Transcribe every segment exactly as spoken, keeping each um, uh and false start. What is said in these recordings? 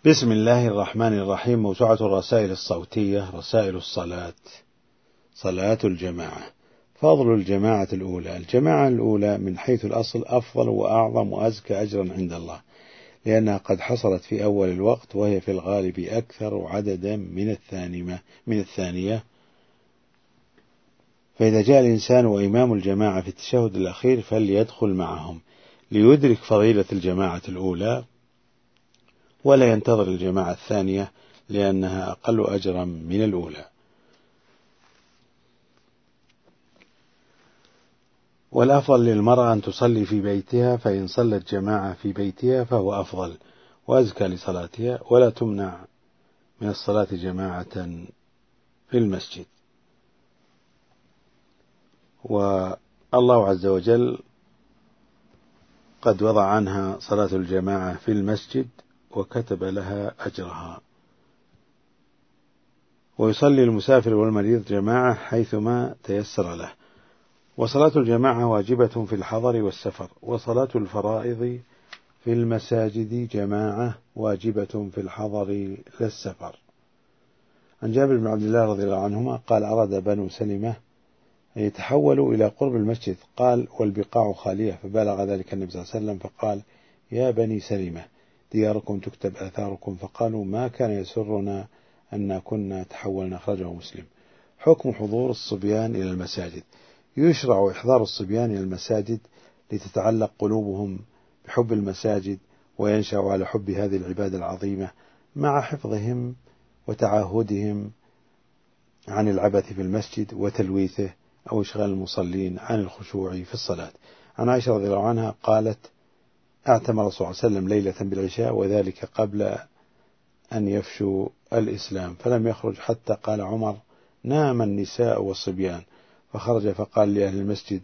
بسم الله الرحمن الرحيم. موسوعة الرسائل الصوتية رسائل الصلاة. صلاة الجماعة. فضل الجماعة الأولى. الجماعة الأولى من حيث الأصل أفضل وأعظم وأزكى أجرا عند الله، لأنها قد حصلت في أول الوقت، وهي في الغالب أكثر عددا من الثانية من الثانية فإذا جاء الإنسان وإمام الجماعة في التشهد الأخير فليدخل معهم ليدرك فضيلة الجماعة الأولى، ولا ينتظر الجماعة الثانية لأنها أقل أجرا من الأولى. والأفضل للمرأة أن تصلي في بيتها، فإن صلت جماعة في بيتها فهو أفضل وأزكى لصلاتها، ولا تمنع من الصلاة جماعة في المسجد. والله عز وجل قد وضع عنها صلاة الجماعة في المسجد وكتب لها أجرها. ويصلي المسافر والمريض جماعة حيثما تيسر له. وصلاة الجماعة واجبة في الحضر والسفر. وصلاة الفرائض في المساجد جماعة واجبة في الحضر للسفر. عن جابر بن عبد الله رضي الله عنهما قال: أراد بنو سلمة أن يتحولوا إلى قرب المسجد، قال: والبقاع خالية، فبلغ ذلك النبي صلى الله عليه وسلم فقال: يا بني سلمة دياركم تكتب آثاركم، فقالوا: ما كان يسرنا أن كنا تحولنا. أخرجه مسلم. حكم حضور الصبيان إلى المساجد. يشرع إحضار الصبيان إلى المساجد لتتعلق قلوبهم بحب المساجد وينشأ على حب هذه العبادة العظيمة، مع حفظهم وتعاهدهم عن العبث في المسجد وتلويثه أو إشغال المصلين عن الخشوع في الصلاة. عن عائشة رضي الله عنها قالت: اعتمر الرسول صلى الله عليه وسلم ليلة بالعشاء، وذلك قبل أن يفشوا الإسلام، فلم يخرج حتى قال عمر: نام النساء والصبيان، فخرج فقال لأهل المسجد: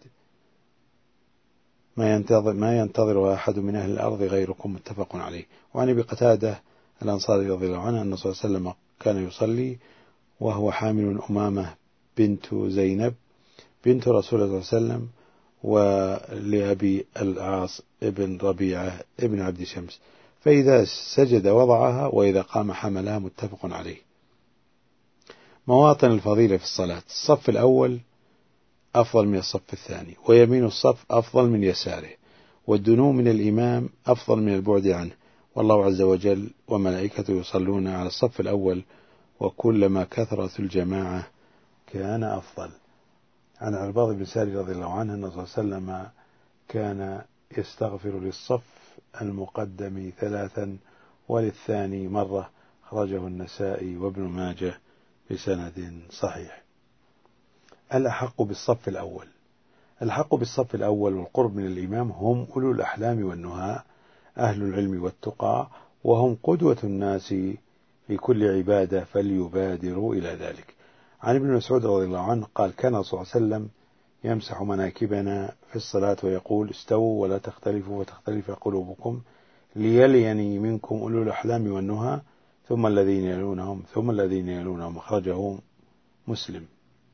ما ينتظر, ما ينتظر أحد من أهل الأرض غيركم. متفق عليه. وعن أبي قتادة الأنصاري رضي الله عنه أن صلى الله عليه وسلم كان يصلي وهو حامل أمامة بنت زينب بنت رسول الله صلى الله عليه وسلم، ولأبي العاص ابن ربيعة ابن عبد شمس، فإذا سجد وضعها وإذا قام حملها. متفق عليه. مواطن الفضيلة في الصلاة. الصف الأول أفضل من الصف الثاني، ويمين الصف أفضل من يساره، والدنو من الإمام أفضل من البعد عنه، والله عز وجل وملائكته يصلون على الصف الأول، وكلما كثرت الجماعة كان أفضل. عن عرباض بن ساري رضي الله عنه أن الرسول صلى الله عليه وسلم كان يستغفر للصف المقدم ثلاثا وللثاني مرة. خرجه النسائي وابن ماجه بسند صحيح. الأحق بالصف الأول. الحق بالصف الأول والقرب من الإمام هم أولو الأحلام والنهى، أهل العلم والتقى، وهم قدوة الناس في كل عبادة، فليبادروا إلى ذلك. عن ابن مسعود رضي الله عنه قال: كان صلى الله عليه وسلم يمسح مناكبنا في الصلاة ويقول: استووا ولا تختلفوا وتختلف قلوبكم، ليليني منكم أولو الأحلام والنهى، ثم الذين يلونهم ثم الذين يلونهم. أخرجه مسلم.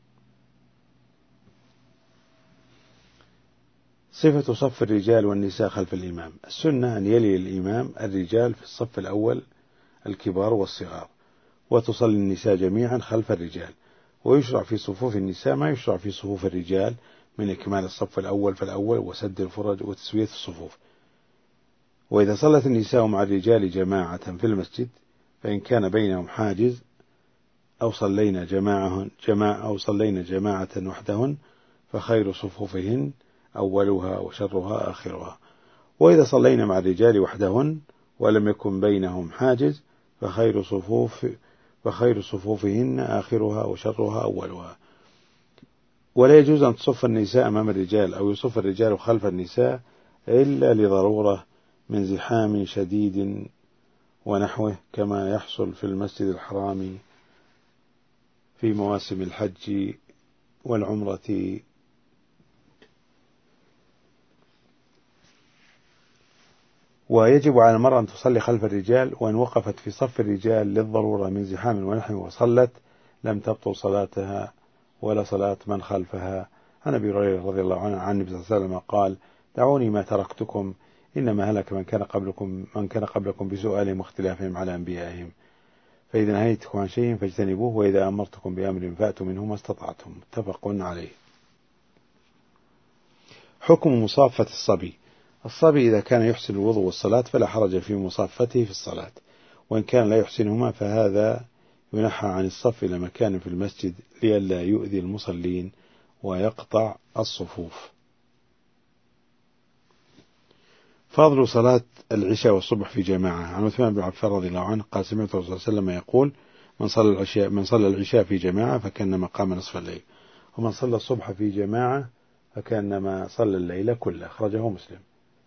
صفة صف الرجال والنساء خلف الإمام. السنة أن يلي الإمام الرجال في الصف الأول الكبار والصغار، وتصلي النساء جميعا خلف الرجال. ويشرع في صفوف النساء ما يشرع في صفوف الرجال من إكمال الصف الأول فالأول وسد الفرج وتسوية الصفوف. وإذا صلت النساء مع الرجال جماعة في المسجد، فإن كان بينهم حاجز أو صلينا جماعة جماعة أو صلينا جماعة وحدهن، فخير صفوفهن أولها وشرها آخرها. وإذا صلينا مع الرجال وحدهن ولم يكن بينهم حاجز، فخير صفوف فخير صفوفهن آخرها وشرها أولها. ولا يجوز أن تصف النساء أمام الرجال أو يصف الرجال خلف النساء إلا لضرورة من زحام شديد ونحوه، كما يحصل في المسجد الحرام في مواسم الحج والعمرة. ويجب على المرأة أن تصلي خلف الرجال، وإن وقفت في صف الرجال للضرورة من زحام ونحو وصلت لم تبطل صلاتها ولا صلاة من خلفها. عن أبي هريرة رضي الله عنه عن النبي صلى الله عليه وسلم قال: دعوني ما تركتكم إنما هلك من كان قبلكم من كان قبلكم بسؤالهم واختلافهم على أنبيائهم، فإذا نهيتكم عن شيء فاجتنبوه، وإذا أمرتكم بأمر فأتوا منه ما استطعتم. متفق عليه. حكم مصافة الصبي. الصبي إذا كان يحسن الوضوء والصلاة فلا حرج في مصافته في الصلاة، وإن كان لا يحسنهما فهذا ينحى عن الصف إلى مكان في المسجد لئلا يؤذي المصلين ويقطع الصفوف. فضل صلاة العشاء والصبح في جماعة. عن عثمان بن عفان رضي الله عنه قال سمعت الرسول صلى الله عليه وسلم يقول من صلى العشاء من صلى العشاء في جماعة فكأنما قام نصف الليل، ومن صلى الصبح في جماعة فكأنما صلى الليل كله. أخرجه مسلم.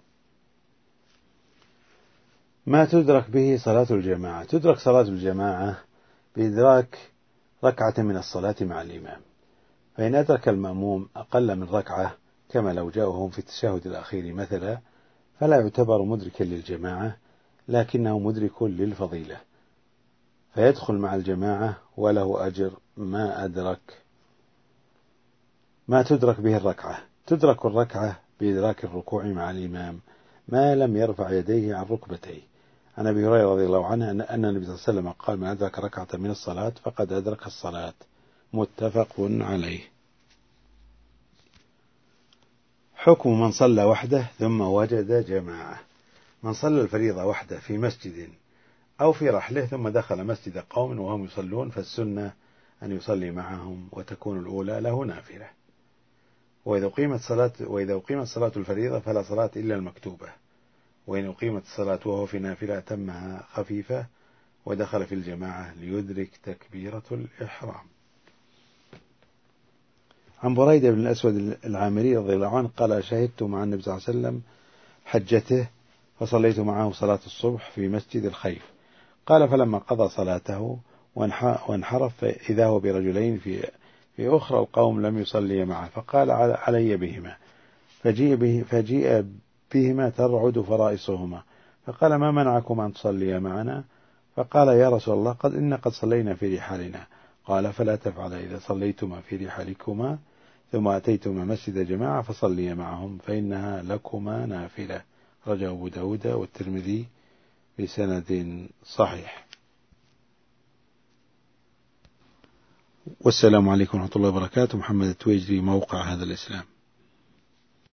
ما تدرك به صلاة الجماعة. تدرك صلاة الجماعة بإدراك ركعة من الصلاة مع الإمام، فإن أدرك المأموم أقل من ركعة كما لو جاءهم في التشهد الأخير مثلا فلا يعتبر مدركا للجماعة، لكنه مدرك للفضيلة، فيدخل مع الجماعة وله أجر ما أدرك. ما تدرك به الركعة. تدرك الركعة بإدراك الركوع مع الإمام ما لم يرفع يديه عن ركبتيه. عن أبي هريرة رضي الله عنه أن النبي صلى الله عليه وسلم قال من أدرك ركعة من الصلاة فقد أدرك الصلاة. متفق عليه. حكم من صلى وحده ثم وجد جماعة. من صلى الفريضة وحده في مسجد أو في رحله ثم دخل مسجد قوم وهم يصلون فالسنة أن يصلي معهم وتكون الأولى له نافلة. وإذا أقيمت صلاة وإذا أقيمت صلاة الفريضة فلا صلاة إلا المكتوبة، وإن أقيمت الصلاة وهو في نافلة أتمها خفيفة ودخل في الجماعة ليدرك تكبيرة الإحرام. عن بريدة بن الأسود العامري رضي الله عنه قال شهدت مع النبي صلى الله عليه وسلم حجته فصليت معه صلاة الصبح في مسجد الخيف. قال فلما قضى صلاته وانحرف إذا هو برجلين في في أخرى القوم لم يصلي معه، فقال علي بهما، فجيء, به فجيء بهما ترعد فرائصهما، فقال ما منعكم أن تصليا معنا؟ فقال يا رسول الله قد إن قد صلينا في رحالنا. قال فلا تفعل إذا صليتما في رحالكما ثم أتيتما مسجد جماعة فصليا معهم فإنها لكما نافلة. رجع أبو داود والترمذي بسند صحيح. والسلام عليكم ورحمة الله وبركاته. محمد التويجري، موقع هذا الإسلام.